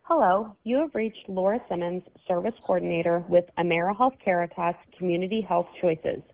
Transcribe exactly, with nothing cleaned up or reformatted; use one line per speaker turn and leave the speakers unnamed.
Hello, you have reached Laura Simmons, Service Coordinator with AmeriHealth Caritas Community Health Choices.